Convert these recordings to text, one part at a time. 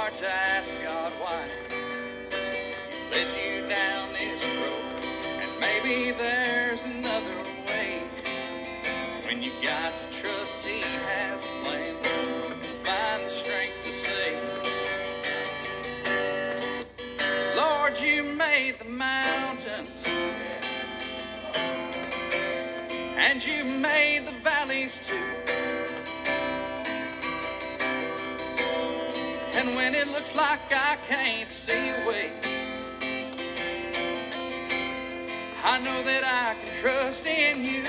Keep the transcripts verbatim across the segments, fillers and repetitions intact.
hard to ask God why He's led you down this road, and maybe there's another way. So when you got to trust He has a plan, find the strength to say, Lord, you made the mountains, and you made the valleys too. And when it looks like I can't see a way, I know that I can trust in you.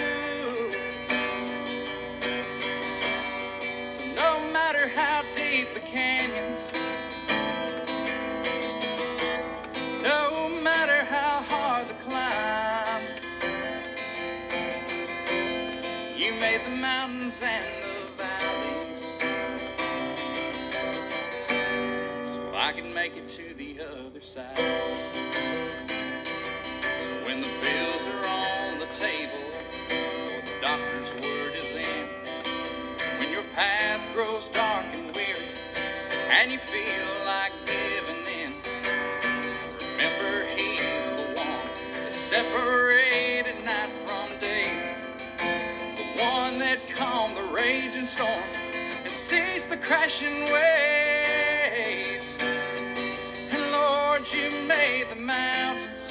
So no matter how deep the canyons, no matter how hard the climb, you made the mountains and the valleys, so I can make it to the other side. So when the bills are on the table, or the doctor's word is in, when your path grows dark and weary, and you feel like giving in, remember He's the one that separated night from day, the one that calmed the raging storm and ceased the crashing waves. And Lord, you made the mountains,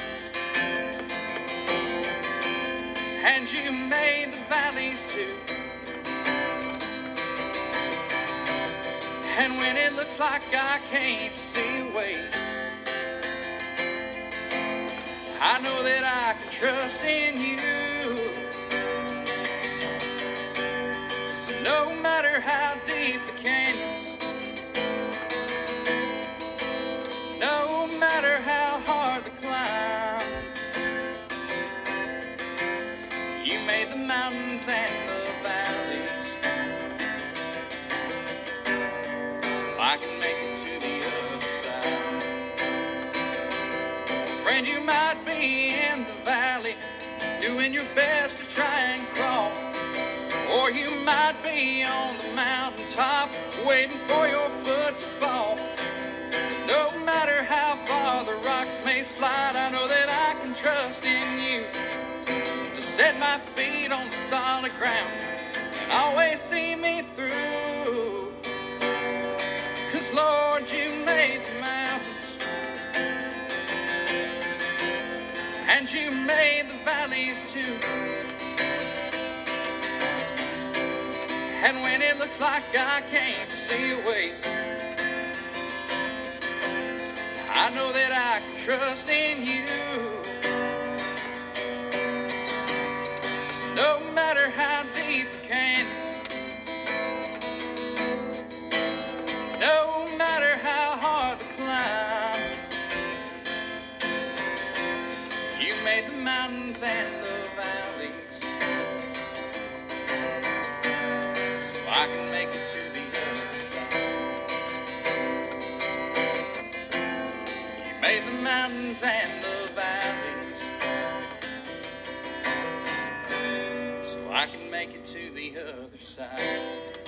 and you made the valleys too. And when it looks like I can't see a way, I know that I can trust in you. So no matter how deep the canyons, no matter how hard the climb, you made the mountains and the valleys, so I can make it to the other side. Friend, you might be in the valley, doing your best to try and crawl, or you might be on the mountaintop, waiting for your foot to fall. No matter how far the rocks may slide, I know that I can trust in you to set my feet on the solid ground and always see me through. 'Cause Lord, you made the mountains, and you made the valleys too. And when it looks like I can't see a way, I know that I can trust in you. So no matter how deep the canyons, no matter how hard the climb, you made the mountains and the valleys, so I can make it to the other side. You made the mountains and the valleys, so I can make it to the other side.